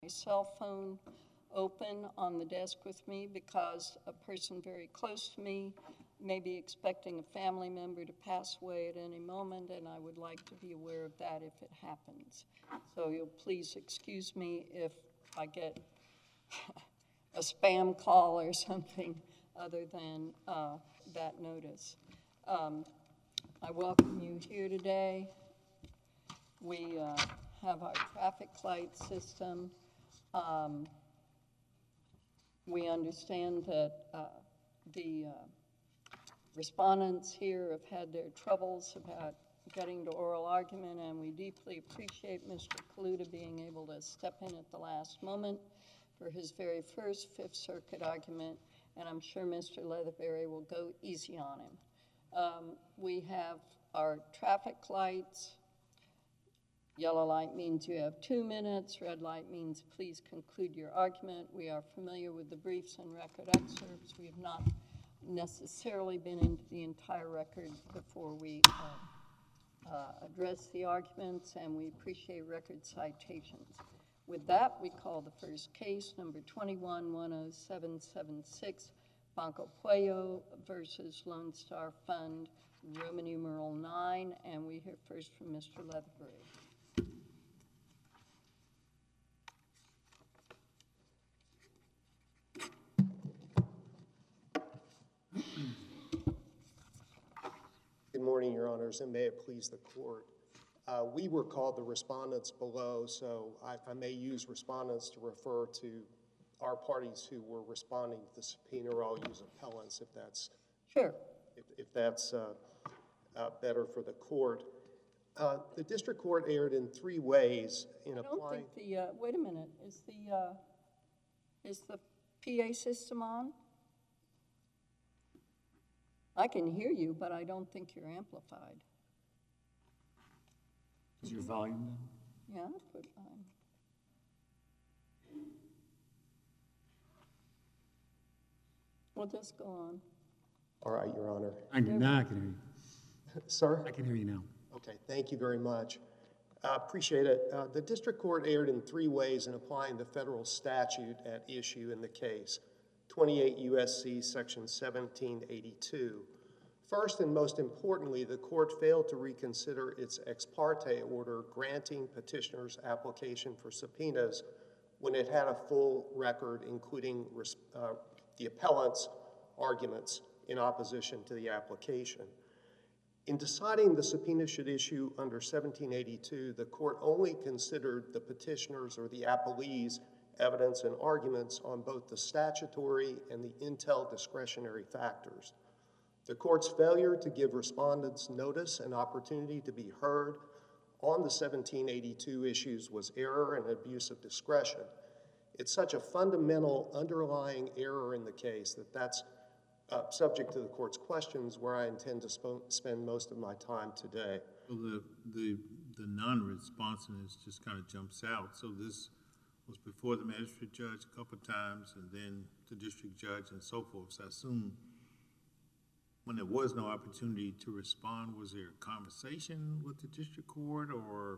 my cell phone open on the desk with me because a person very close to me may be expecting a family member to pass away at any moment, and I would like to be aware of that if it happens. So you'll please excuse me if I get a spam call or something other than that notice. I welcome you here today. We have our traffic light system. We understand that the respondents here have had their troubles about getting to oral argument, and we deeply appreciate Mr. Kaluta being able to step in at the last moment for his very first Fifth Circuit argument, and I'm sure Mr. Leatherberry will go easy on him. We have our traffic lights. Yellow light means you have 2 minutes. Red light means please conclude your argument. We are familiar with the briefs and record excerpts. We have not necessarily been into the entire record before we address the arguments, and we appreciate record citations. With that, we call the first case, number 21-10776, Banco Puello versus Lone Star Fund, Roman numeral 9, and we hear first from Mr. Leatherberry. Good morning, Your Honors, and may it please the Court. We were called the respondents below, so I may use respondents to refer to our parties who were responding to the subpoena, or I'll use appellants if that's Sure. If that's better for the Court. The District Court erred in 3 ways in applying. I don't think the wait a minute. Is the PA system on? I can hear you, but I don't think you're amplified. Is your volume down? Yeah, put on. We'll just go on. All right, Your Honor. Now I can hear you. Sir? I can hear you now. Okay, thank you very much. Appreciate it. The District Court erred in 3 ways in applying the federal statute at issue in the case, 28 U.S.C. Section 1782. First and most importantly, the Court failed to reconsider its ex parte order granting petitioners' application for subpoenas when it had a full record, including the appellant's arguments in opposition to the application. In deciding the subpoena should issue under 1782, the Court only considered the petitioners' or the appellee's evidence and arguments on both the statutory and the intel discretionary factors. The Court's failure to give respondents notice and opportunity to be heard on the 1782 issues was error and abuse of discretion. It's such a fundamental underlying error in the case that that's subject to the Court's questions, where I intend to spend most of my time today. Well, the non-responsiveness just kind of jumps out. So this was before the magistrate judge a couple of times, and then the district judge and so forth. So I assume when there was no opportunity to respond, was there a conversation with the district court, or?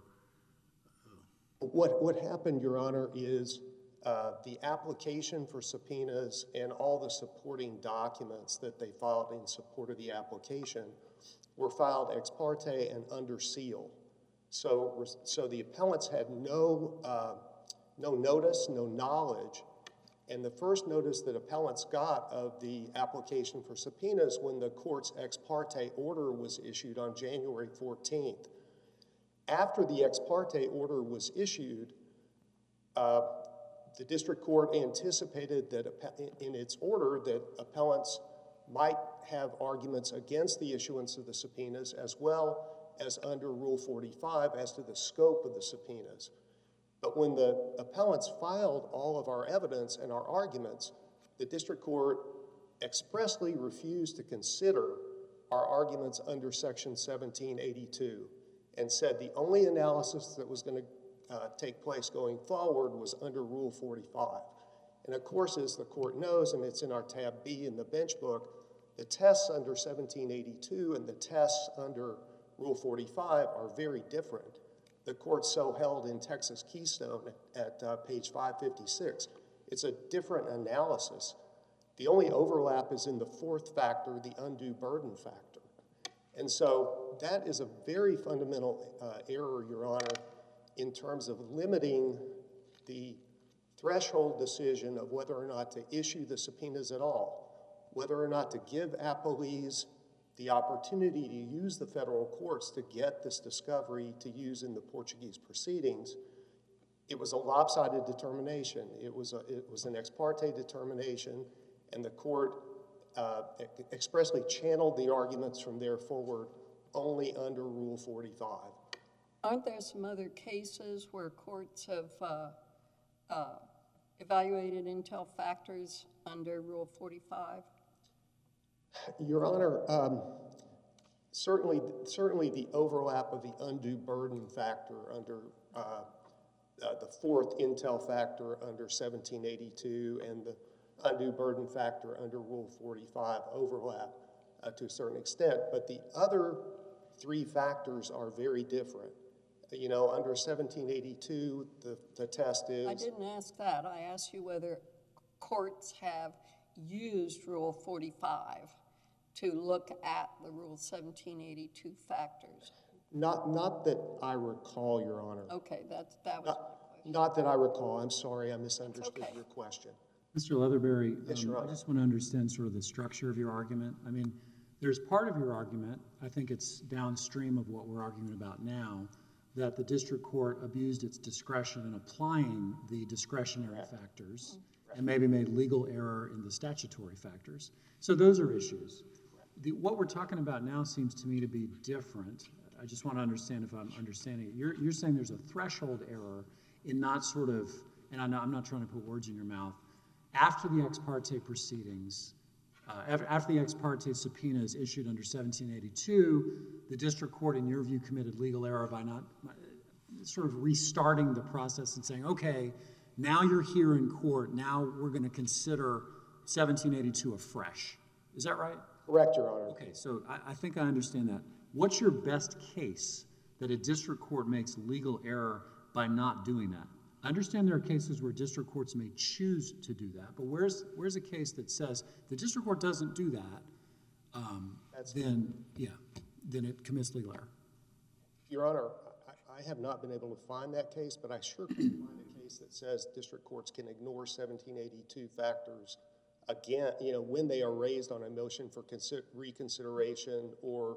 What happened, Your Honor, is the application for subpoenas and all the supporting documents that they filed in support of the application were filed ex parte and under seal. So the appellants had no notice, no knowledge, and the first notice that appellants got of the application for subpoenas when the Court's ex parte order was issued on January 14th. After the ex parte order was issued, the district court anticipated that in its order that appellants might have arguments against the issuance of the subpoenas as well as under Rule 45 as to the scope of the subpoenas. But when the appellants filed all of our evidence and our arguments, the district court expressly refused to consider our arguments under Section 1782 and said the only analysis that was going to take place going forward was under Rule 45. And of course, as the Court knows, and it's in our tab B in the bench book, the tests under 1782 and the tests under Rule 45 are very different. The court so held in Texas Keystone at page 556. It's a different analysis. The only overlap is in the fourth factor, the undue burden factor. And so that is a very fundamental error, Your Honor, in terms of limiting the threshold decision of whether or not to issue the subpoenas at all, whether or not to give appellees the opportunity to use the federal courts to get this discovery to use in the Portuguese proceedings. It was a lopsided determination. It was an ex parte determination, and the court expressly channeled the arguments from there forward only under Rule 45. Aren't there some other cases where courts have evaluated intel factors under Rule 45? Your Honor, certainly the overlap of the undue burden factor under the fourth intel factor under 1782 and the undue burden factor under Rule 45 overlap to a certain extent, but the other three factors are very different. You know, under 1782, the test is... I didn't ask that. I asked you whether courts have used Rule 45 to look at the Rule 1782 factors. Not that I recall, Your Honor. Okay, that was my question. Not that I recall. I'm sorry, I misunderstood your question. Mr. Leatherberry, Yes, Your Honor. I just want to understand sort of the structure of your argument. I mean, there's part of your argument, I think it's downstream of what we're arguing about now, that the district court abused its discretion in applying the discretionary factors and maybe made legal error in the statutory factors. So those are issues. What we're talking about now seems to me to be different. I just want to understand if I'm understanding it. You're saying there's a threshold error in not sort of, and I'm not trying to put words in your mouth, after the ex parte proceedings, after the ex parte subpoena is issued under 1782, the district court, in your view, committed legal error by not sort of restarting the process and saying, okay, now you're here in court, now we're going to consider 1782 afresh. Is that right? Correct, Your Honor. Okay, so I think I understand that. What's your best case that a district court makes legal error by not doing that? I understand there are cases where district courts may choose to do that, but where's a case that says the district court doesn't do that, then it commits legal error? Your Honor, I have not been able to find that case, but I sure can find a case that says district courts can ignore 1782 factors again, you know, when they are raised on a motion for reconsideration or,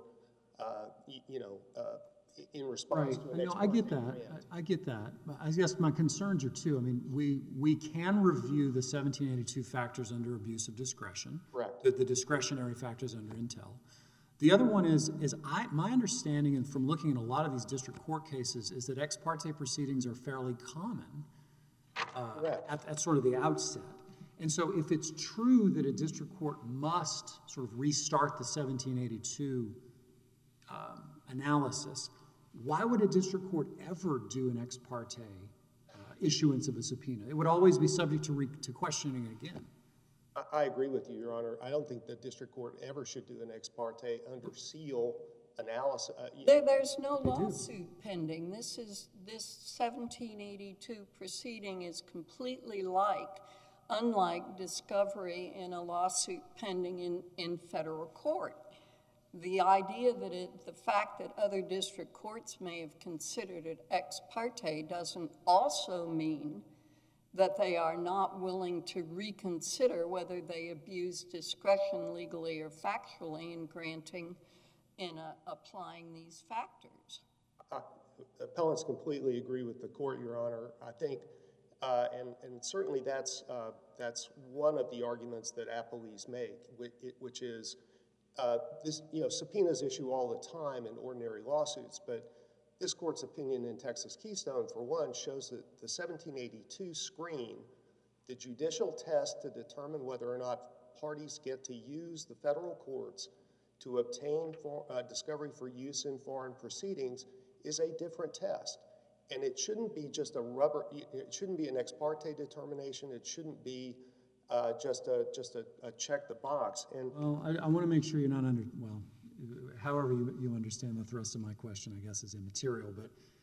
in response to an ex parte I get that. grant. I get that. But I guess my concerns are two. I mean, we can review the 1782 factors under abuse of discretion. Correct. The discretionary factors under Intel. The other one is my understanding, and from looking at a lot of these district court cases, is that ex parte proceedings are fairly common at sort of the outset. And so if it's true that a district court must sort of restart the 1782 analysis, why would a district court ever do an ex parte issuance of a subpoena? It would always be subject to questioning again. I agree with you, Your Honor. I don't think the district court ever should do an ex parte under seal analysis. There's no lawsuit pending. This 1782 proceeding is completely unlike discovery in a lawsuit pending in federal court. The idea that the fact that other district courts may have considered it ex parte doesn't also mean that they are not willing to reconsider whether they abuse discretion legally or factually in applying these factors. Appellants completely agree with the court, Your Honor. I think, and certainly that's one of the arguments that appellees make, which is subpoenas issue all the time in ordinary lawsuits, but this court's opinion in Texas Keystone, for one, shows that the 1782 screen, the judicial test to determine whether or not parties get to use the federal courts to obtain discovery for use in foreign proceedings, is a different test. And it shouldn't be just it shouldn't be an ex parte determination. It shouldn't be just a check the box. And well, I want to make sure you're not however you understand the thrust of my question, I guess, is immaterial, but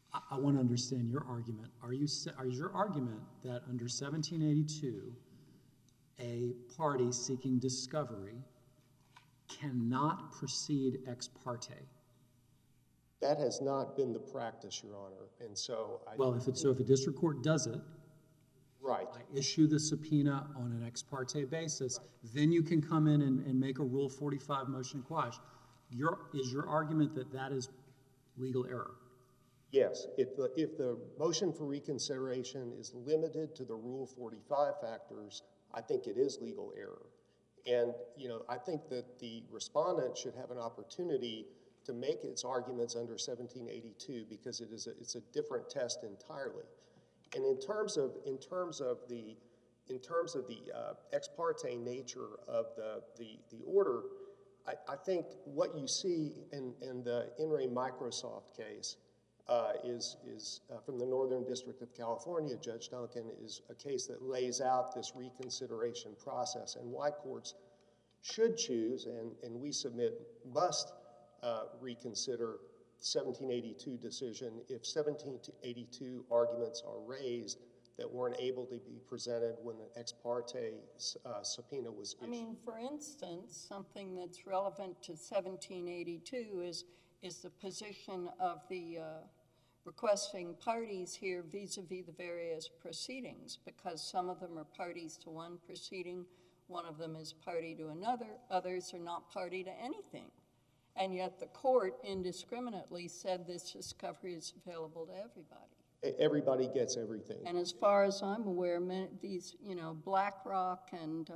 I want to understand your argument. Is your argument that under 1782, a party seeking discovery cannot proceed ex parte? That has not been the practice, Your Honor, and so Well, if a district court does it, right. I issue the subpoena on an ex parte basis, then you can come in and make a Rule 45 motion to quash. Is your argument that that is legal error? Yes, if the motion for reconsideration is limited to the Rule 45 factors, I think it is legal error. And, I think that the respondent should have an opportunity to make its arguments under 1782 because it's a different test entirely. And in terms of the ex parte nature of the order, I think what you see in the In re Microsoft case is from the Northern District of California. Judge Duncan, is a case that lays out this reconsideration process and why courts should choose, and we submit must reconsider 1782 decision if 1782 arguments are raised that weren't able to be presented when the ex parte subpoena was issued. I mean, for instance, something that's relevant to 1782 is the position of the requesting parties here vis-a-vis the various proceedings, because some of them are parties to one proceeding, one of them is party to another, others are not party to anything. And yet the court indiscriminately said this discovery is available to everybody. Everybody gets everything. And as far as I'm aware, these, BlackRock and,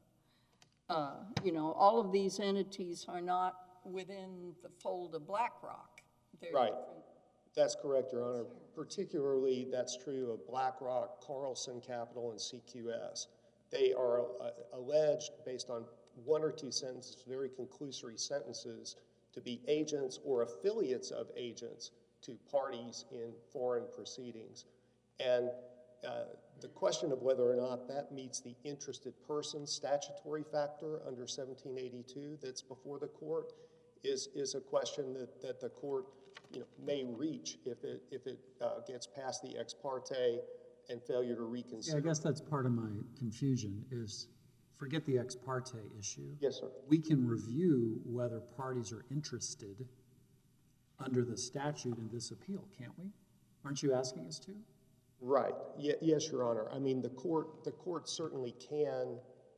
all of these entities are not within the fold of BlackRock. They're Right. different. That's correct, Your Honor. Particularly, that's true of BlackRock, Carlson Capital, and CQS. They are alleged, based on one or two sentences, very conclusory sentences, to be agents or affiliates of agents to parties in foreign proceedings. And the question of whether or not that meets the interested person statutory factor under 1782 that's before the court is a question that the court may reach if it gets past the ex parte and failure to reconsider. Yeah, I guess that's part of my confusion is forget the ex parte issue. Yes, sir. We can review whether parties are interested under the statute in this appeal, can't we? Aren't you asking us to? Right. Yes, Your Honor. I mean, the court certainly can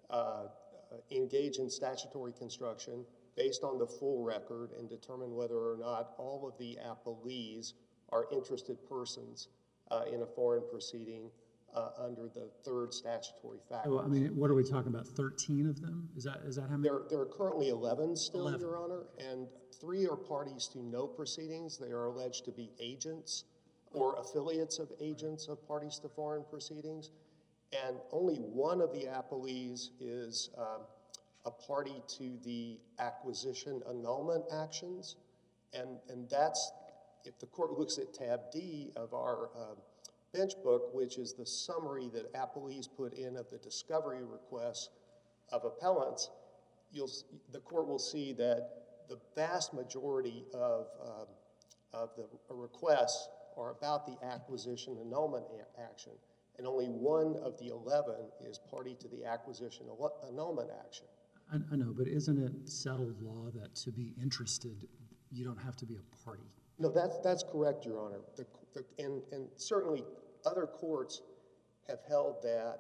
engage in statutory construction based on the full record and determine whether or not all of the appellees are interested persons in a foreign proceeding under the third statutory factor. So, I mean, what are we talking about? 13 of them? Is that how many? There are currently 11 still, 11. Your Honor, and 3 are parties to no proceedings. They are alleged to be agents or affiliates of agents of parties to foreign proceedings, and only one of the appellees is a party to the acquisition annulment actions, and that's, if the court looks at tab D of our bench book, which is the summary that appellees put in of the discovery requests of appellants, the court will see that the vast majority of the requests are about the acquisition annulment action, and only one of the 11 is party to the acquisition annulment action. I know, but isn't it settled law that to be interested, you don't have to be a party? No, that's correct, Your Honor. And certainly other courts have held that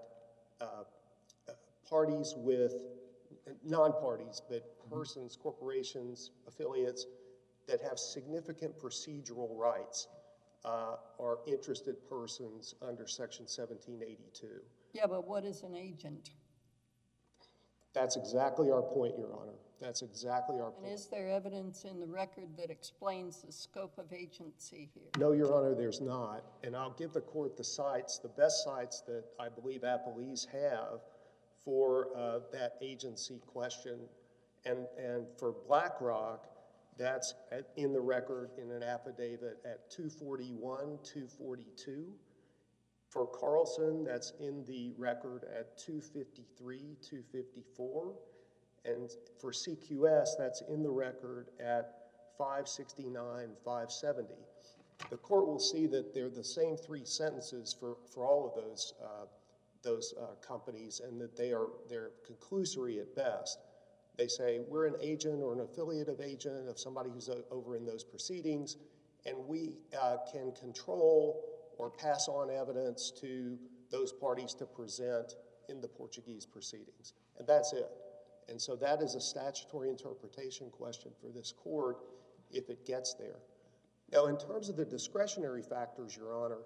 parties with, non-parties, but persons, corporations, affiliates that have significant procedural rights are interested persons under Section 1782. Yeah, but what is an agent? That's exactly our point, Your Honor. That's exactly our point. And is there evidence in the record that explains the scope of agency here? No, Your Honor, there's not. And I'll give the court the sites, the best sites that I believe appellees have for that agency question. And for BlackRock, that's in the record in an affidavit at 241, 242. For Carlson, that's in the record at 253, 254. And for CQS, that's in the record at 569, 570. the court will see that they're the same three sentences for all of those companies, and that they're conclusory at best. They say, we're an agent or an affiliative agent of somebody who's over in those proceedings, and we can control or pass on evidence to those parties to present in the Portuguese proceedings. And that's it. And so that is a statutory interpretation question for this court if it gets there. Now, in terms of the discretionary factors, Your Honor,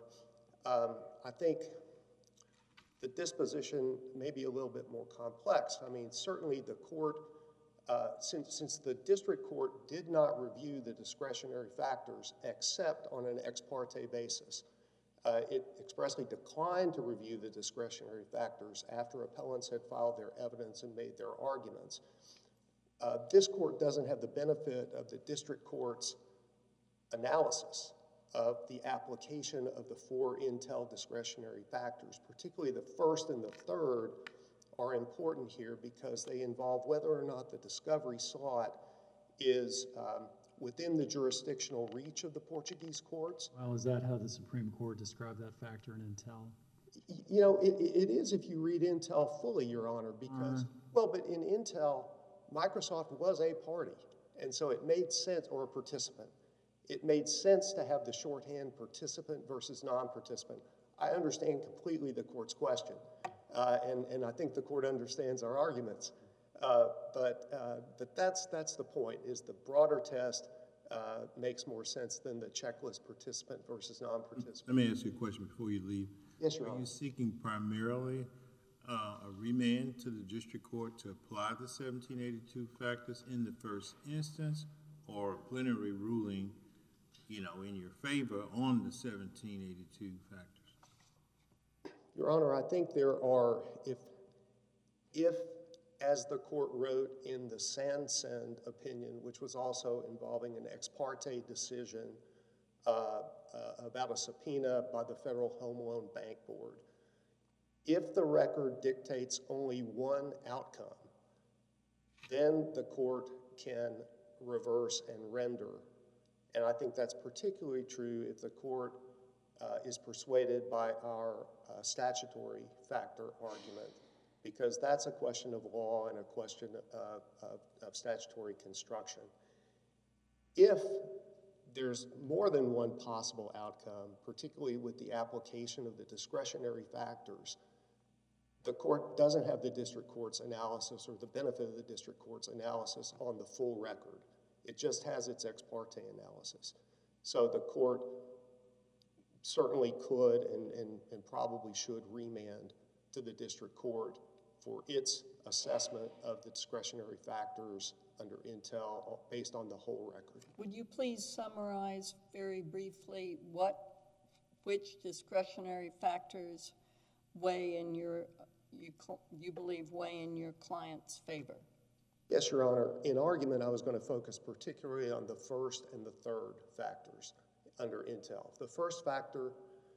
I think the disposition may be a little bit more complex. I mean, certainly the court, since the district court did not review the discretionary factors except on an ex parte basis, it expressly declined to review the discretionary factors after appellants had filed their evidence and made their arguments. This court doesn't have the benefit of the district court's analysis of the application of the four Intel discretionary factors. Particularly the first and the third are important here because they involve whether or not the discovery sought is within the jurisdictional reach of the Portuguese courts. Well, is that how the Supreme Court described that factor in Intel? You know, it is if you read Intel fully, Your Honor, because, well, but in Intel, Microsoft was a party, and so it made sense, or a participant. It made sense to have the shorthand participant versus non-participant. I understand completely the court's question, and I think the court understands our arguments. But that's the point, is the broader test makes more sense than the checklist participant versus non-participant. Let me ask you a question before you leave. Yes, Your Honor. Are you seeking primarily a remand to the district court to apply the 1782 factors in the first instance, or a plenary ruling, you know, in your favor on the 1782 factors? Your Honor, I think there are, if as the court wrote in the Sansend opinion, which was also involving an ex parte decision about a subpoena by the Federal Home Loan Bank Board, if the record dictates only one outcome, then the court can reverse and render. And I think that's particularly true if the court is persuaded by our statutory factor argument, because that's a question of law and a question of statutory construction. If there's more than one possible outcome, particularly with the application of the discretionary factors, the court doesn't have the district court's analysis or the benefit of the district court's analysis on the full record. It just has its ex parte analysis. So the court certainly could and probably should remand to the district court for its assessment of the discretionary factors under Intel based on the whole record. Would you please summarize very briefly which discretionary factors weigh in you believe weigh in your client's favor? Yes, Your Honor. In argument, I was going to focus particularly on the first and the third factors under Intel. The first factor,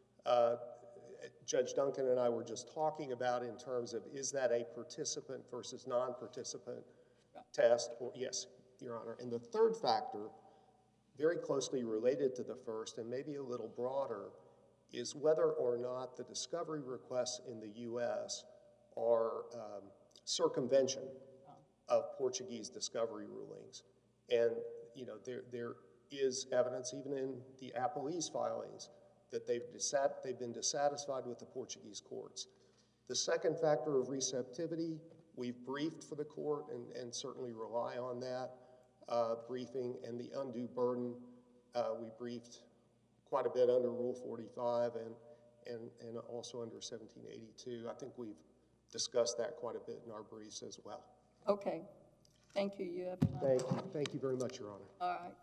Judge Duncan and I were just talking about in terms of, is that a participant versus non-participant test? Or, yes, Your Honor. And the third factor, very closely related to the first and maybe a little broader, is whether or not the discovery requests in the U.S. are circumvention of Portuguese discovery rulings. And, you know, there is evidence, even in the Appellee's filings, that they've been dissatisfied with the Portuguese courts. The second factor of receptivity, we've briefed for the court and certainly rely on that briefing. And the undue burden, we briefed quite a bit under Rule 45 and also under 1782. I think we've discussed that quite a bit in our briefs as well. Okay. Thank you. You have time. Thank you. Thank you very much, Your Honor. All right.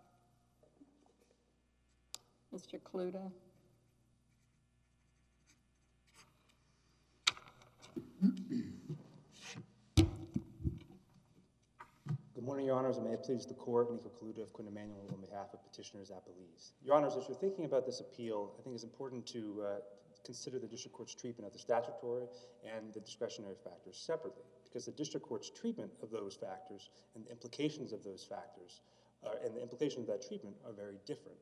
Mr. Kluter. Good morning, Your Honors, and may it please the Court, Nico Kluter of Quinn Emanuel on behalf of Petitioners Appellees. Your Honors, as you're thinking about this appeal, I think it's important to consider the District Court's treatment of the statutory and the discretionary factors separately, because the District Court's treatment of those factors and the implications of those factors and the implications of that treatment are very different.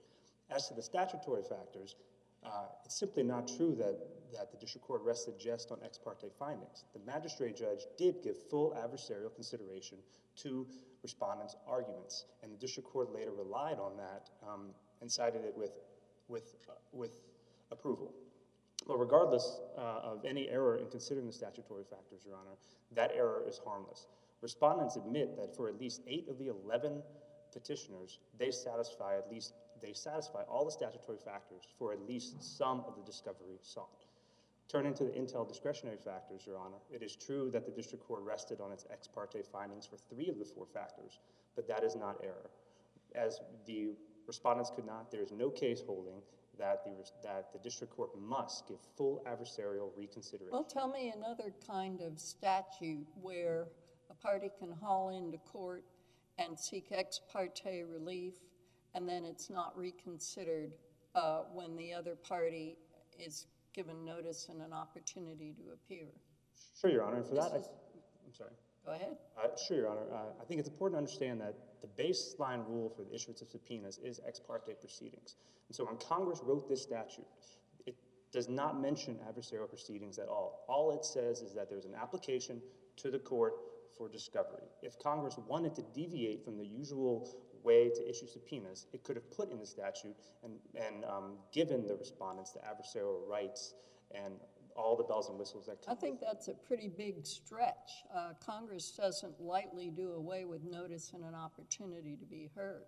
As to the statutory factors, it's simply not true that the district court rested just on ex parte findings. The magistrate judge did give full adversarial consideration to respondents' arguments, and the district court later relied on that and cited it with approval. Well, regardless of any error in considering the statutory factors, Your Honor, that error is harmless. Respondents admit that for at least 8 of the 11 petitioners, they satisfy all the statutory factors for at least some of the discovery sought. Turning to the Intel discretionary factors, Your Honor, it is true that the district court rested on its ex parte findings for 3 of the 4 factors, but that is not error. As the respondents could not, there is no case holding that the district court must give full adversarial reconsideration. Well, tell me another kind of statute where a party can haul into court and seek ex parte relief, and then it's not reconsidered when the other party is given notice and an opportunity to appear. Sure, Your Honor. And for that, I'm sorry. Go ahead. Sure, Your Honor. I think it's important to understand that the baseline rule for the issuance of subpoenas is ex parte proceedings. And so when Congress wrote this statute, it does not mention adversarial proceedings at all. All it says is that there's an application to the court for discovery. If Congress wanted to deviate from the usual way to issue subpoenas, it could have put in the statute and given the respondents the adversarial rights and all the bells and whistles that come. I think that's a pretty big stretch. Congress doesn't lightly do away with notice and an opportunity to be heard.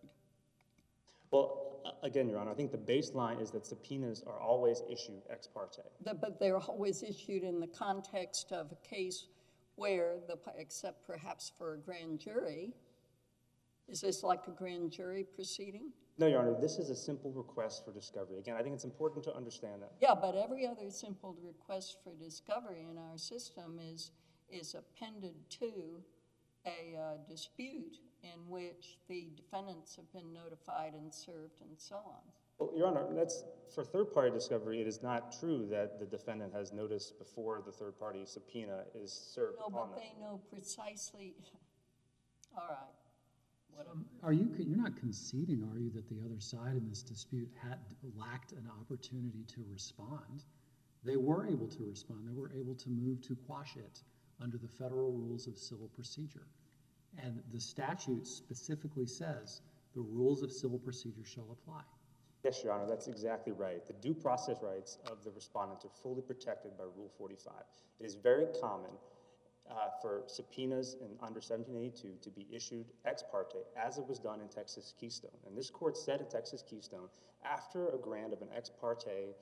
Well, again, Your Honor, I think the baseline is that subpoenas are always issued ex parte. But they're always issued in the context of a case where, except perhaps for a grand jury, is this like a grand jury proceeding? No, Your Honor, this is a simple request for discovery. Again, I think it's important to understand that. Yeah, but every other simple request for discovery in our system is appended to a dispute in which the defendants have been notified and served and so on. Well, Your Honor, that's for third-party discovery. It is not true that the defendant has notice before the third-party subpoena is served upon them. No, but they know precisely. All right. You're not conceding, are you, that the other side in this dispute lacked an opportunity to respond? They were able to respond. They were able to move to quash it under the federal rules of civil procedure. And the statute specifically says the rules of civil procedure shall apply. Yes, Your Honor, that's exactly right. The due process rights of the respondents are fully protected by Rule 45. It is very common for subpoenas under 1782 to be issued ex parte, as it was done in Texas Keystone. And this court said in Texas Keystone, after a grant of an ex parte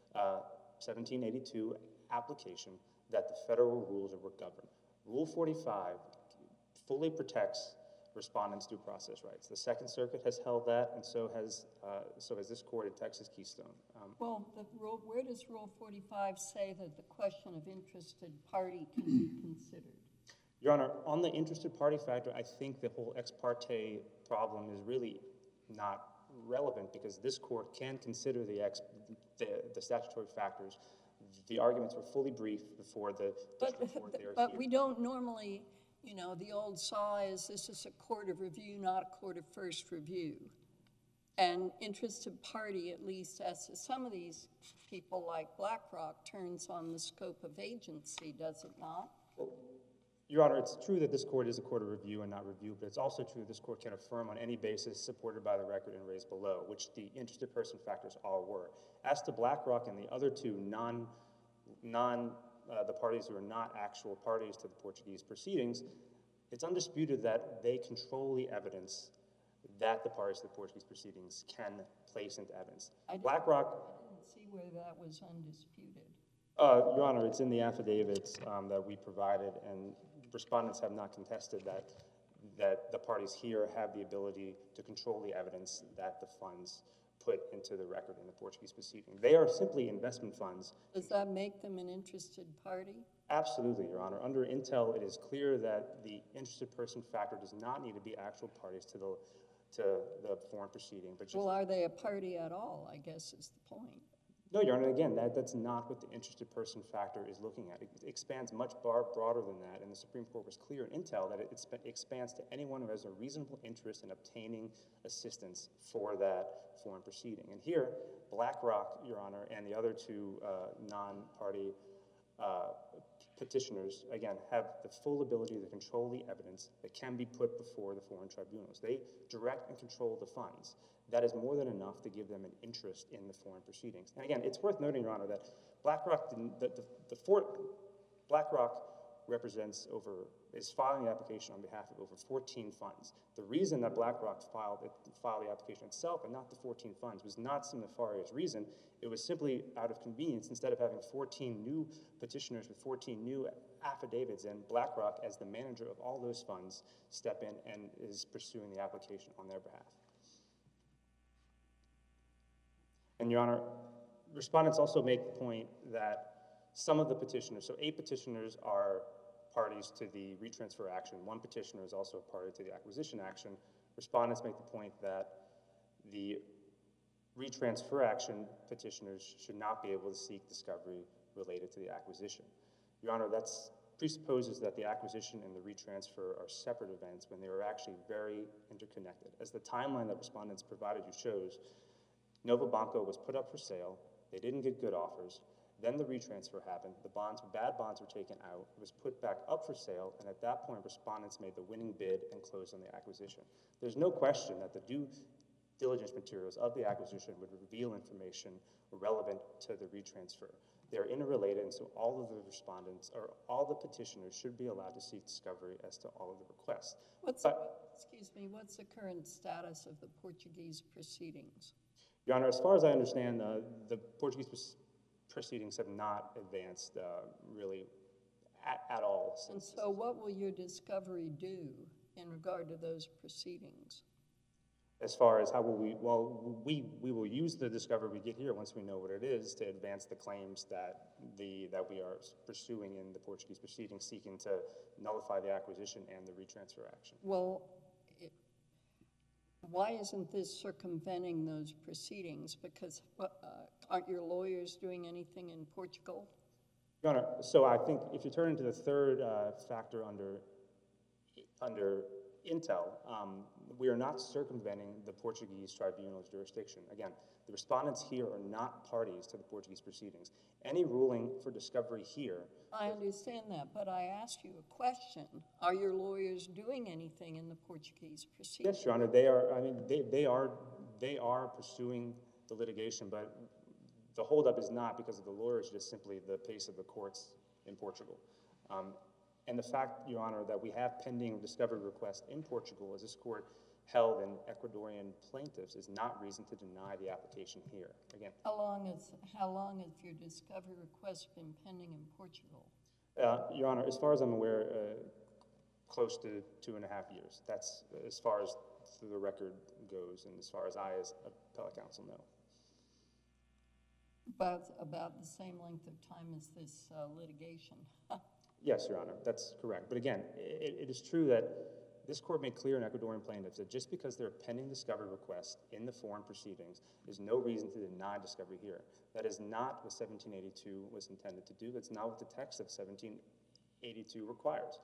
1782 application, that the federal rules were governed. Rule 45 fully protects respondents' due process rights. The Second Circuit has held that, and so has this court in Texas Keystone. Well, where does Rule 45 say that the question of interested party can be considered? Your Honor, on the interested party factor, I think the whole ex parte problem is really not relevant because this court can consider the statutory factors. The arguments were fully briefed before the district court. But we don't normally, the old saw is this is a court of review, not a court of first review. And interested party, at least as to some of these people like BlackRock, turns on the scope of agency, does it not? Well, Your Honor, it's true that this court is a court of review and not review, but it's also true that this court can affirm on any basis supported by the record and raised below, which the interested person factors all were. As to BlackRock and the other two the parties who are not actual parties to the Portuguese proceedings, it's undisputed that they control the evidence that the parties to the Portuguese proceedings can place into evidence. BlackRock. I didn't see where that was undisputed. Your Honor, it's in the affidavits that we provided, and respondents have not contested that the parties here have the ability to control the evidence that the funds put into the record in the Portuguese proceeding. They are simply investment funds. Does that make them an interested party? Absolutely, Your Honor. Under Intel, it is clear that the interested person factor does not need to be actual parties to the foreign proceeding. But Well, are they a party at all, I guess is the point. No, Your Honor, again, that's not what the interested person factor is looking at. It expands much broader than that, and the Supreme Court was clear in Intel that it expands to anyone who has a reasonable interest in obtaining assistance for that foreign proceeding. And here, BlackRock, Your Honor, and the other two non-party petitioners, again, have the full ability to control the evidence that can be put before the foreign tribunals. They direct and control the funds. That is more than enough to give them an interest in the foreign proceedings. And again, it's worth noting, Your Honor, that BlackRock is filing the application on behalf of over 14 funds. The reason that BlackRock filed the application itself and not the 14 funds was not some nefarious reason. It was simply out of convenience. Instead of having 14 new petitioners with 14 new affidavits, and BlackRock, as the manager of all those funds, step in and is pursuing the application on their behalf. And Your Honor, respondents also make the point that some of the petitioners, so 8 petitioners are parties to the retransfer action. 1 petitioner is also a party to the acquisition action. Respondents make the point that the retransfer action petitioners should not be able to seek discovery related to the acquisition. Your Honor, that presupposes that the acquisition and the retransfer are separate events when they are actually very interconnected. As the timeline that respondents provided you shows, Nova Banco was put up for sale. They didn't get good offers. Then the retransfer happened. The bad bonds were taken out. It was put back up for sale, and at that point, respondents made the winning bid and closed on the acquisition. There's no question that the due diligence materials of the acquisition would reveal information relevant to the retransfer. They're interrelated, and so all of the respondents, or all the petitioners, should be allowed to seek discovery as to all of the requests. What's the current status of the Portuguese proceedings? Your Honor, as far as I understand, the Portuguese proceedings have not advanced really at all. And so what will your discovery do in regard to those proceedings? As far as how will we, well, we will use the discovery we get here once we know what it is to advance the claims that we are pursuing in the Portuguese proceedings, seeking to nullify the acquisition and the retransfer action. Well, why isn't this circumventing those proceedings? Because aren't your lawyers doing anything in Portugal? Your Honor, so I think if you turn into the third factor under Intel, we are not circumventing the Portuguese tribunal's jurisdiction. Again, the respondents here are not parties to the Portuguese proceedings. Any ruling for discovery here— I understand that, but I asked you a question. Are your lawyers doing anything in the Portuguese proceedings? Yes, Your Honor, they are. I mean, they are pursuing the litigation, but the holdup is not because of the lawyers, just simply the pace of the courts in Portugal. And the fact, Your Honor, that we have pending discovery requests in Portugal, as this court held in Ecuadorian plaintiffs, is not reason to deny the application here. Again, How long has your discovery request been pending in Portugal? Your Honor, as far as I'm aware, close to 2.5 years. That's as far as the record goes, and as far as I, as appellate counsel, know. About the same length of time as this litigation. Yes, Your Honor, that's correct. But again, it is true that this court made clear in Ecuadorian plaintiffs that just because there are pending discovery requests in the foreign proceedings, there's no reason to deny discovery here. That is not what 1782 was intended to do. That's not what the text of 1782 requires.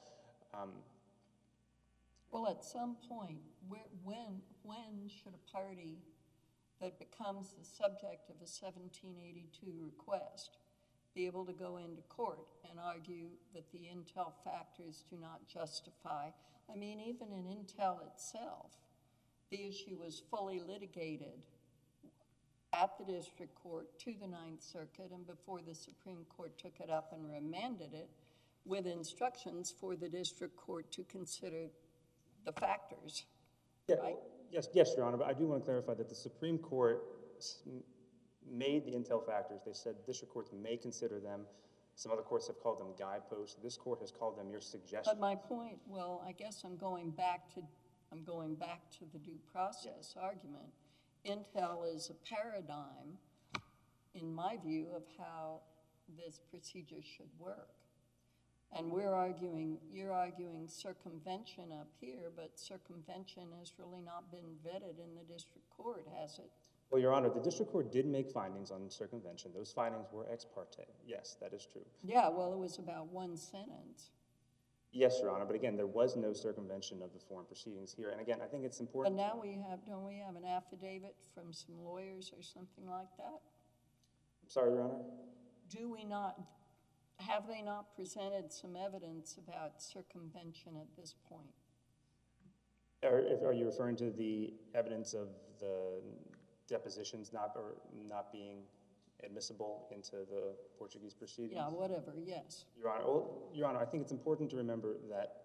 Well, at some point, when should a party that becomes the subject of a 1782 request be able to go into court and argue that the Intel factors do not justify? I mean, even in Intel itself, the issue was fully litigated at the district court to the Ninth Circuit, and before the Supreme Court took it up and remanded it with instructions for the district court to consider the factors, Yeah, right? Yes, Your Honor, but I do want to clarify that the Supreme Court made the Intel factors. They said district courts may consider them. Some other courts have called them guideposts. This court has called them your suggestions. But my point, well, I guess I'm going back to the due process argument. Intel is a paradigm, in my view, of how this procedure should work. And you're arguing circumvention up here, but circumvention has really not been vetted in the district court, has it? Well, Your Honor, the district court did make findings on circumvention. Those findings were ex parte. Yes, that is true. Yeah, well, it was about one sentence. Yes, Your Honor, but again, there was no circumvention of the foreign proceedings here. And again, I think it's But important. now don't we have an affidavit from some lawyers or something like that? I'm sorry, Your Honor? Do we not, have they not presented some evidence about circumvention at this point? Are you referring to the evidence of the depositions not being admissible into the Portuguese proceedings? Yeah, whatever, yes. Your Honor, well, Your Honor, I think it's important to remember that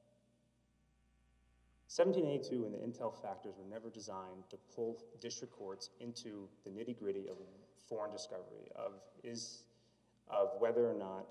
1782 and the intel factors were never designed to pull district courts into the nitty-gritty of foreign discovery, of whether or not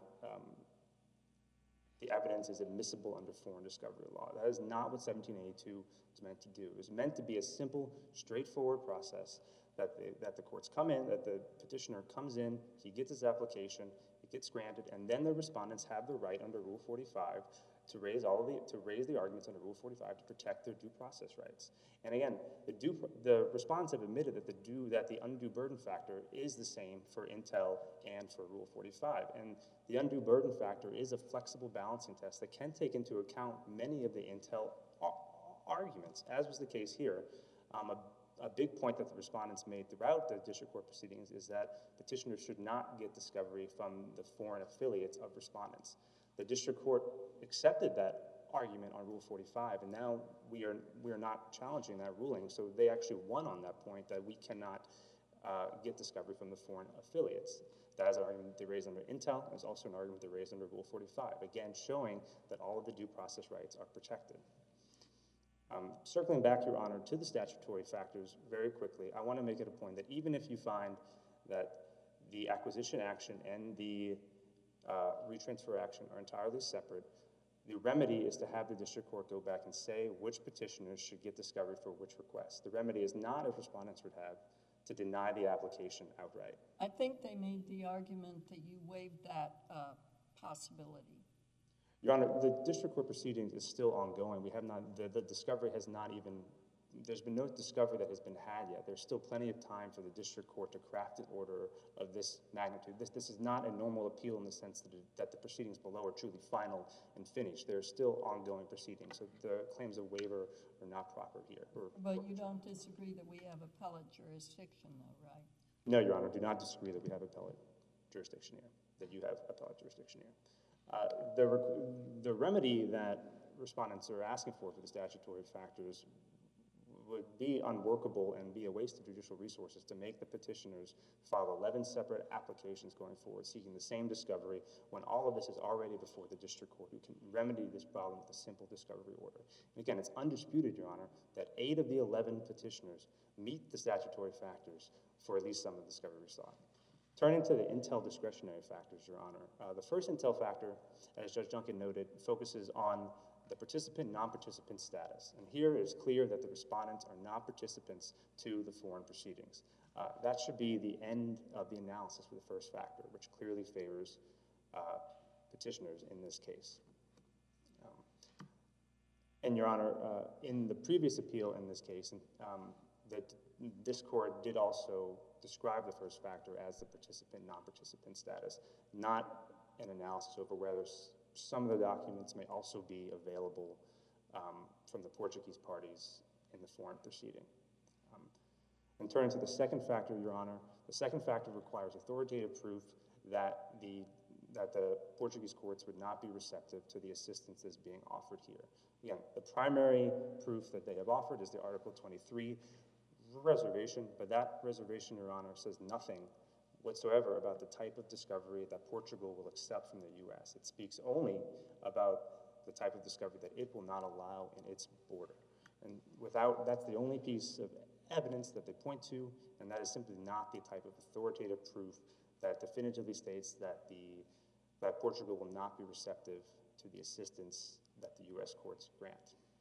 the evidence is admissible under foreign discovery law. That is not what 1782 is meant to do. It was meant to be a simple, straightforward process that the courts come in, that the petitioner comes in, he gets his application, it gets granted, and then the respondents have the right under Rule 45 to raise the arguments under Rule 45 to protect their due process rights. And again, the respondents have admitted that the undue burden factor is the same for intel and for Rule 45. And the undue burden factor is a flexible balancing test that can take into account many of the intel arguments, as was the case here. A big point that the respondents made throughout the district court proceedings is that petitioners should not get discovery from the foreign affiliates of respondents. The district court accepted that argument on Rule 45, and now we are not challenging that ruling, so they actually won on that point that we cannot get discovery from the foreign affiliates. That is an argument they raised under intel. It's also an argument they raised under Rule 45, again showing that all of the due process rights are protected. Circling back, Your Honor, to the statutory factors very quickly, I want to make it a point that even if you find that the acquisition action and the retransfer action are entirely separate, the remedy is to have the district court go back and say which petitioners should get discovery for which request. The remedy is not, as respondents would have, to deny the application outright. I think they made the argument that you waived that possibility. Your Honor, the district court proceedings is still ongoing. We have not, the discovery has not even, there's been no discovery that has been had yet. There's still plenty of time for the district court to craft an order of this magnitude. This is not a normal appeal in the sense that the proceedings below are truly final and finished. There are still ongoing proceedings, so the claims of waiver are not proper here. But you don't disagree that we have appellate jurisdiction though, right? No, Your Honor, do not disagree that we have appellate jurisdiction here, that you have appellate jurisdiction here. The remedy that respondents are asking for the statutory factors would be unworkable and be a waste of judicial resources to make the petitioners file 11 separate applications going forward seeking the same discovery when all of this is already before the district court who can remedy this problem with a simple discovery order. And again, it's undisputed, Your Honor, that 8 of the 11 petitioners meet the statutory factors for at least some of the discovery sought. Turning to the intel discretionary factors, Your Honor, the first intel factor, as Judge Duncan noted, focuses on the participant, non-participant status. And here it is clear that the respondents are not participants to the foreign proceedings. That should be the end of the analysis for the first factor, which clearly favors petitioners in this case. And Your Honor, in the previous appeal in this case, this court did also describe the first factor as the participant, non-participant status, not an analysis over whether some of the documents may also be available from the Portuguese parties in the foreign proceeding. And turning to the second factor, Your Honor, the second factor requires authoritative proof that the Portuguese courts would not be receptive to the assistance that's being offered here. Again, the primary proof that they have offered is the Article 23 reservation, but that reservation, Your Honor, says nothing whatsoever about the type of discovery that Portugal will accept from the U.S. It speaks only about the type of discovery that it will not allow in its border. And that's the only piece of evidence that they point to, and that is simply not the type of authoritative proof that definitively states that Portugal will not be receptive to the assistance that the U.S. courts grant.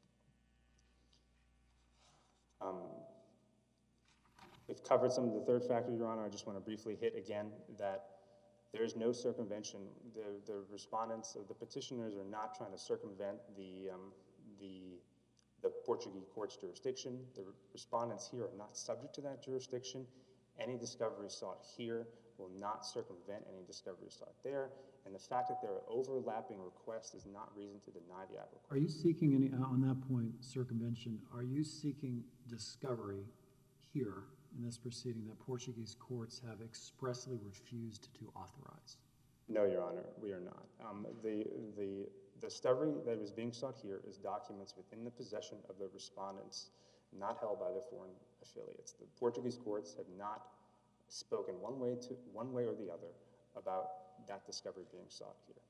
We've covered some of the third factor, Your Honor. I just want to briefly hit again that there is no circumvention. The respondents, the petitioners are not trying to circumvent the the Portuguese court's jurisdiction. The respondents here are not subject to that jurisdiction. Any discovery sought here will not circumvent any discovery sought there, and the fact that there are overlapping requests is not reason to deny the application. Are you seeking any, on that point, circumvention, are you seeking discovery here in this proceeding that Portuguese courts have expressly refused to authorize? No, Your Honor, we are not. The discovery that was being sought here is documents within the possession of the respondents, not held by their foreign affiliates. The Portuguese courts have not spoken one way or the other about that discovery being sought here.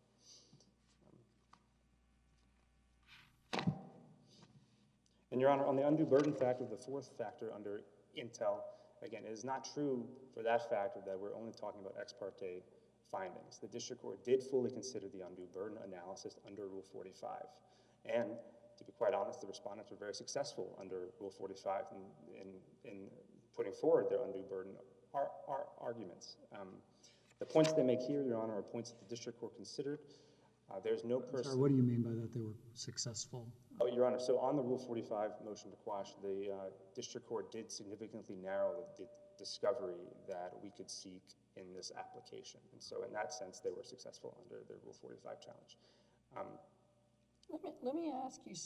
And Your Honor, on the undue burden factor, the fourth factor under Intel, again, it is not true for that factor that we're only talking about ex parte findings. The district court did fully consider the undue burden analysis under Rule 45. And to be quite honest, the respondents were very successful under Rule 45 in putting forward their undue burden arguments. The points they make here, Your Honor, are points that the district court considered. There's no person... Sorry, what do you mean by that they were successful? Oh, Your Honor, so on the Rule 45 motion to quash, the district court did significantly narrow the discovery that we could seek in this application. And so in that sense, they were successful under the Rule 45 challenge. Let me ask you,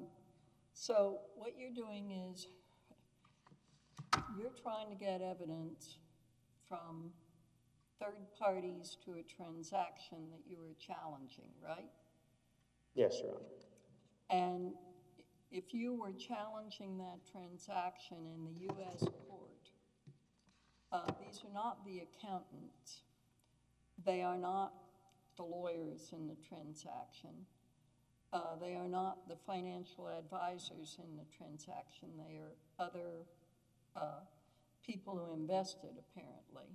so what you're doing is you're trying to get evidence from third parties to a transaction that you were challenging, right? Yes, Your Honor. And if you were challenging that transaction in the U.S. court, these are not the accountants. They are not the lawyers in the transaction. They are not the financial advisors in the transaction. They are other people who invested, apparently.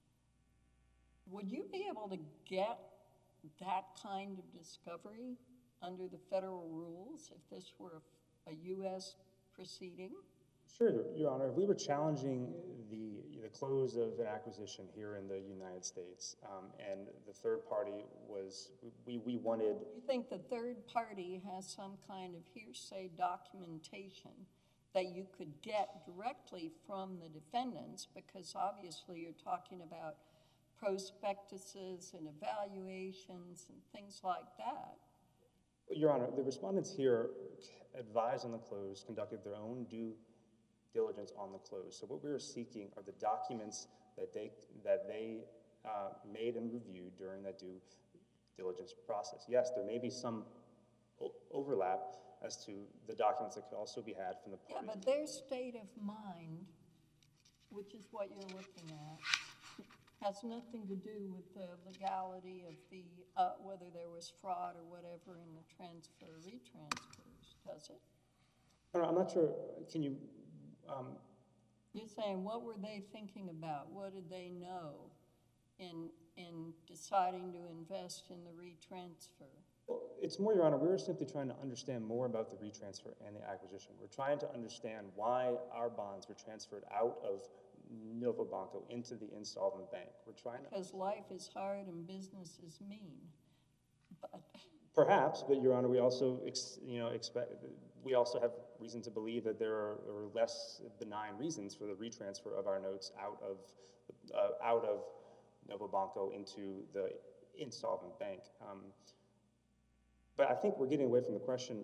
Would you be able to get that kind of discovery under the federal rules if this were a U.S. proceeding? Sure, Your Honor. If we were challenging the close of an acquisition here in the United States, and the third party was, we wanted... You think the third party has some kind of hearsay documentation that you could get directly from the defendants, because obviously you're talking about prospectuses and evaluations and things like that. Your Honor, the respondents here advised on the close, conducted their own due diligence on the close. So what we were seeking are the documents that they made and reviewed during that due diligence process. Yes, there may be some overlap as to the documents that could also be had from the parties. Yeah, but their state of mind, which is what you're looking at, has nothing to do with the legality of the, whether there was fraud or whatever in the transfer or retransfers, does it? I'm not sure, can you... You're saying, what were they thinking about? What did they know in deciding to invest in the retransfer? Well, it's more, Your Honor, we were simply trying to understand more about the retransfer and the acquisition. We're trying to understand why our bonds were transferred out of Novo Banco into the insolvent bank. We're trying to... Because life is hard and business is mean. But perhaps, but Your Honor, we also we also have reason to believe that there are less benign reasons for the retransfer of our notes out of Novo Banco into the insolvent bank. But I think we're getting away from the question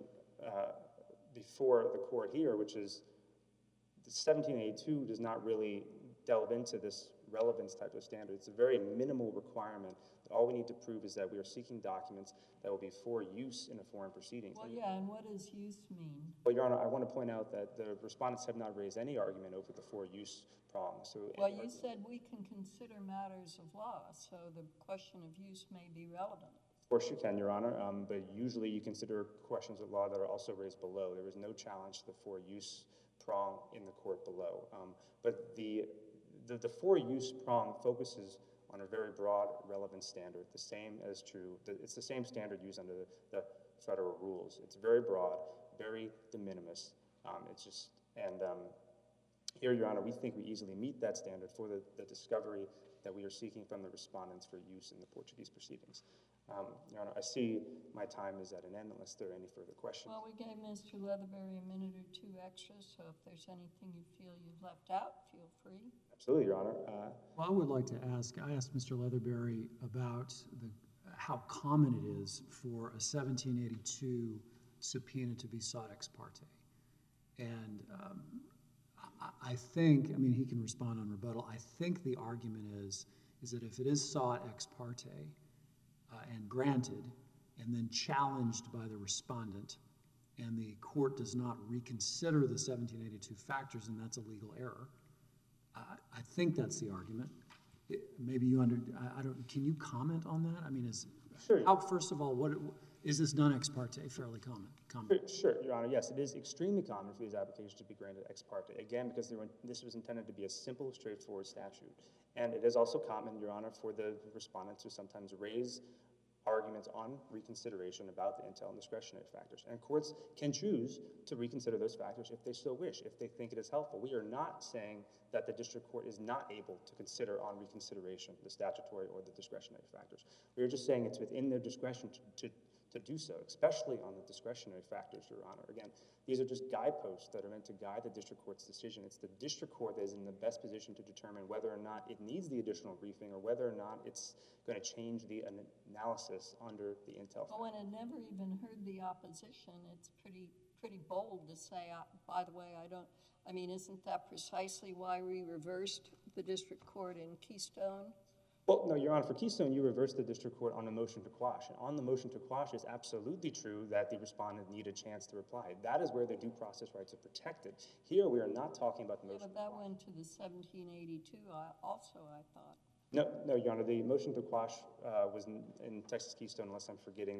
before the court here, which is the 1782 does not really delve into this relevance type of standard. It's a very minimal requirement. All we need to prove is that we are seeking documents that will be for use in a foreign proceeding. well, yeah, and what does use mean? Well, Your Honor, I want to point out that the respondents have not raised any argument over the for use prong. So Well, you said we can consider matters of law, so the question of use may be relevant. of course you can, Your Honor, but usually you consider questions of law that are also raised below. There is no challenge to the for use prong in the court below. But the for use prong focuses on a very broad relevant standard, the same as true. It's the same standard used under the federal rules. It's very broad, very de minimis. Here, Your Honor, we think we easily meet that standard for the discovery that we are seeking from the respondents for use in the Portuguese proceedings. Your Honor, I see my time is at an end unless there are any further questions. Well, we gave Mr. Leatherberry a minute or two extra, so if there's anything you feel you've left out, feel free. Absolutely, Your Honor. Well, I would like to ask, I asked Mr. Leatherberry about how common it is for a 1782 subpoena to be sought ex parte. And I think, I mean, he can respond on rebuttal, I think the argument is that if it is sought ex parte and granted, and then challenged by the respondent, and the court does not reconsider the 1782 factors, then that's a legal error. I think that's the argument. Maybe you I don't, can you comment on that? I mean, Sure. First of all, is this done ex parte fairly common? Sure, Your Honor. Yes, it is extremely common for these applications to be granted ex parte. Again, because this was intended to be a simple, straightforward statute. And it is also common, Your Honor, for the respondent to sometimes raise arguments on reconsideration about the intel and discretionary factors. And courts can choose to reconsider those factors if they so wish, if they think it is helpful. We are not saying that the district court is not able to consider on reconsideration the statutory or the discretionary factors. We are just saying it's within their discretion to do so, especially on the discretionary factors, Your Honor. Again, these are just guideposts that are meant to guide the district court's decision. It's the district court that is in the best position to determine whether or not it needs the additional briefing or whether or not it's going to change the analysis under the intel. Oh, and I never even heard the opposition. It's pretty bold to say, by the way, I mean, isn't that precisely why we reversed the district court in Keystone? Well, no, Your Honor, for Keystone, you reversed the district court on a motion to quash. And on the motion to quash, it's absolutely true that the respondent need a chance to reply. That is where the due process rights are protected. Here, we are not talking about the motion But that went to the 1782 also, I thought. No, Your Honor, the motion to quash was in Texas Keystone, unless I'm forgetting,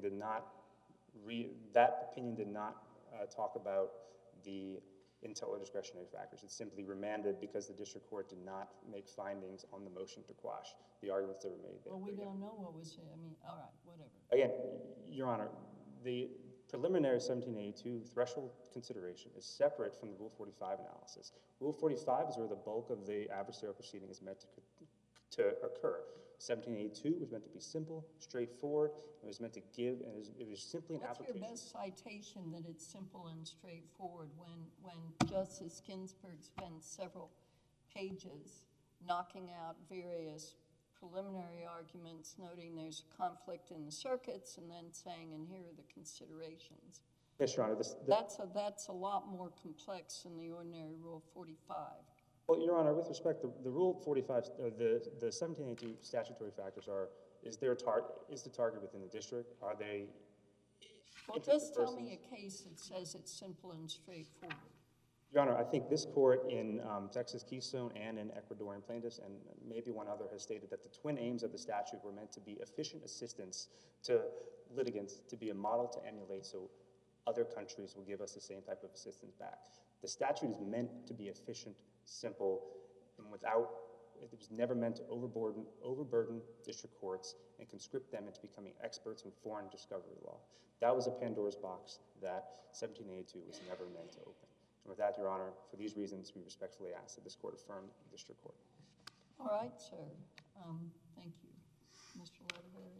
that opinion did not talk about the intel or discretionary factors. It simply remanded because the district court did not make findings on the motion to quash the arguments that were made. Well, we don't know what was, I mean, all right, whatever. Again, Your Honor, the preliminary 1782 threshold consideration is separate from the Rule 45 analysis. Rule 45 is where the bulk of the adversarial proceeding is meant to occur. 1782 was meant to be simple, straightforward. It was meant to give, and it was simply an application. What's your best citation that it's simple and straightforward when Justice Ginsburg spends several pages knocking out various preliminary arguments, noting there's a conflict in the circuits, and then saying, and here are the considerations? Yes, Your Honor. That's a lot more complex than the ordinary Rule 45. Well, Your Honor, with respect, the Rule 45, the 1782 statutory factors is the target within the district? Are they? Well, just tell me a case that says it's simple and straightforward. Your Honor, I think this court in Texas Keystone and in Ecuadorian plaintiffs, and maybe one other, has stated that the twin aims of the statute were meant to be efficient assistance to litigants, to be a model to emulate, so other countries will give us the same type of assistance back. The statute is meant to be efficient, simple, and it was never meant to overburden district courts and conscript them into becoming experts in foreign discovery law. That was a Pandora's box that 1782 was never meant to open. And with that, Your Honor, for these reasons, we respectfully ask that this court affirm the district court. All right, sir. Thank you. Mr. Leatherberry.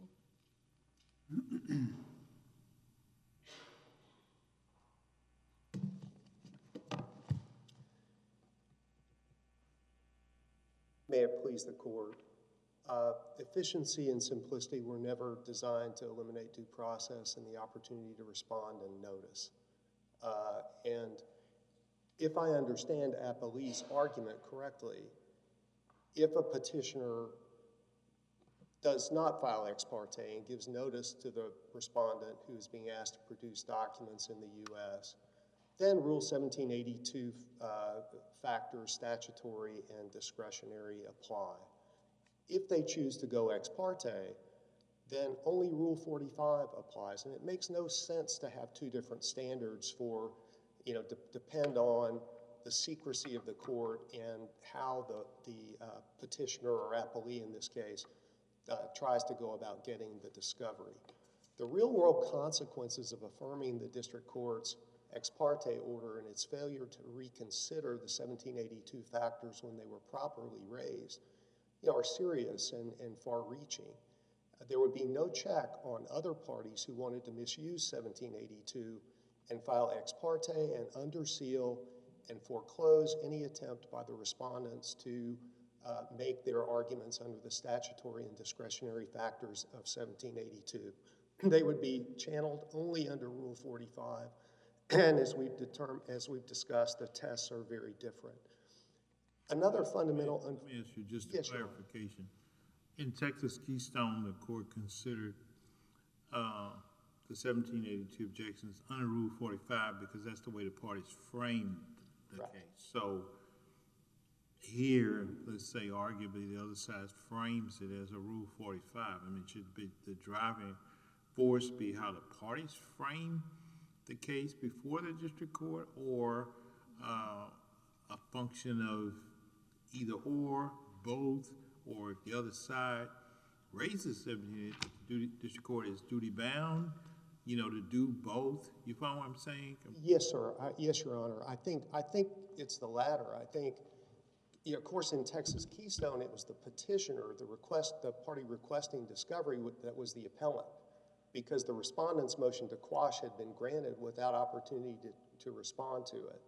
May it please the court. Efficiency and simplicity were never designed to eliminate due process and the opportunity to respond and notice. And if I understand Appellee's argument correctly, if a petitioner does not file ex parte and gives notice to the respondent who is being asked to produce documents in the U.S., then Rule 1782 factors, statutory and discretionary, apply. If they choose to go ex parte, then only Rule 45 applies, and it makes no sense to have two different standards for, depend on the secrecy of the court and how the petitioner, or appellee in this case, tries to go about getting the discovery. The real-world consequences of affirming the district court's ex parte order and its failure to reconsider the 1782 factors when they were properly raised, are serious and far-reaching. There would be no check on other parties who wanted to misuse 1782 and file ex parte and under seal and foreclose any attempt by the respondents to make their arguments under the statutory and discretionary factors of 1782. They would be channeled only under Rule 45, and as we've discussed, the tests are very different. Another fundamental... Let me ask you just a Yes, Your Honor. clarification. In Texas Keystone, the court considered the 1782 objections under Rule 45 because that's the way the parties framed the Right. case. So here, let's say arguably the other side frames it as a Rule 45. I mean, should be the driving force be how the parties frame the case before the district court, or a function of either or, both, or if the other side raises 1782, the district court is duty bound, you know, to do both? You follow what I'm saying? Yes, sir. Yes, Your Honor. I think it's the latter. I think, you know, of course, in Texas Keystone, it was the petitioner, the party requesting discovery that was the appellant, because the respondent's motion to quash had been granted without opportunity to respond to it.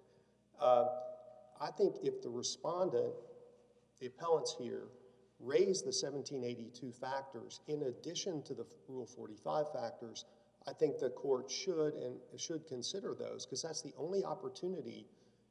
I think if the respondent, the appellants here, raise the 1782 factors in addition to the Rule 45 factors, I think the court should consider those, because that's the only opportunity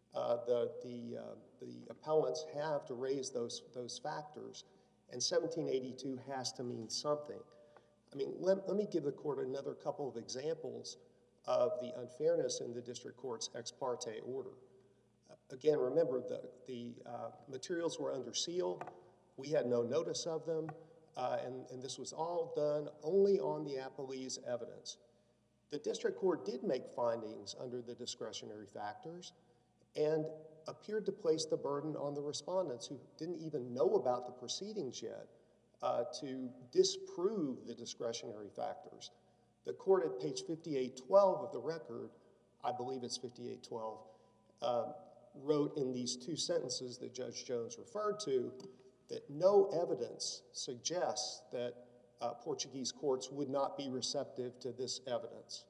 the appellants have to raise those factors, and 1782 has to mean something. I mean, let me give the court another couple of examples of the unfairness in the district court's ex parte order. Again, remember, the materials were under seal. We had no notice of them, and this was all done only on the appellee's evidence. The district court did make findings under the discretionary factors and appeared to place the burden on the respondents, who didn't even know about the proceedings yet, to disprove the discretionary factors. The court at page 5812 of the record, I believe it's 5812, wrote in these two sentences that Judge Jones referred to that no evidence suggests that Portuguese courts would not be receptive to this evidence.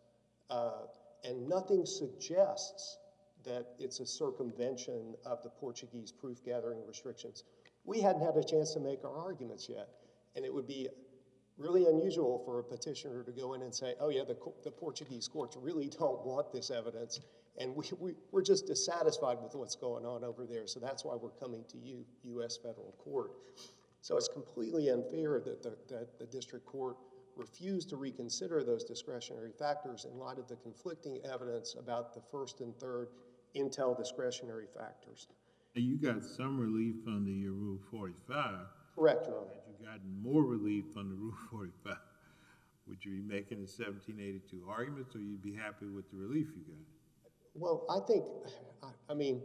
And nothing suggests that it's a circumvention of the Portuguese proof-gathering restrictions. We hadn't had a chance to make our arguments yet, and it would be really unusual for a petitioner to go in and say, oh yeah, the Portuguese courts really don't want this evidence, and we're just dissatisfied with what's going on over there, so that's why we're coming to you, U.S. federal court. So it's completely unfair that the district court refused to reconsider those discretionary factors in light of the conflicting evidence about the first and third Intel discretionary factors. And you got some relief under your Rule 45. Correct, Your Honor. Had you gotten more relief under Rule 45, would you be making the 1782 arguments, or you'd be happy with the relief you got? Well, I mean,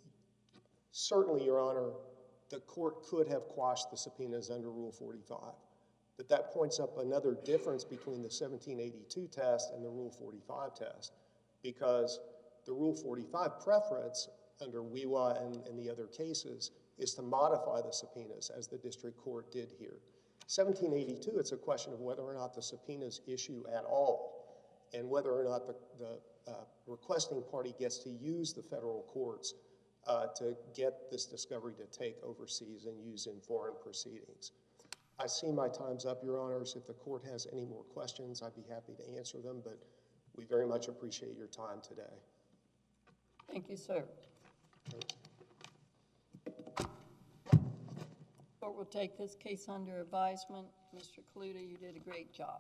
certainly, Your Honor, the court could have quashed the subpoenas under Rule 45. But that points up another difference between the 1782 test and the Rule 45 test, because the Rule 45 preference under WEWA and the other cases is to modify the subpoenas, as the district court did here. 1782, it's a question of whether or not the subpoenas issue at all, and whether or not the requesting party gets to use the federal courts to get this discovery to take overseas and use in foreign proceedings. I see my time's up, Your Honors. If the court has any more questions, I'd be happy to answer them, but we very much appreciate your time today. Thank you, sir. Court will take this case under advisement. Mr. Kaluta, you did a great job.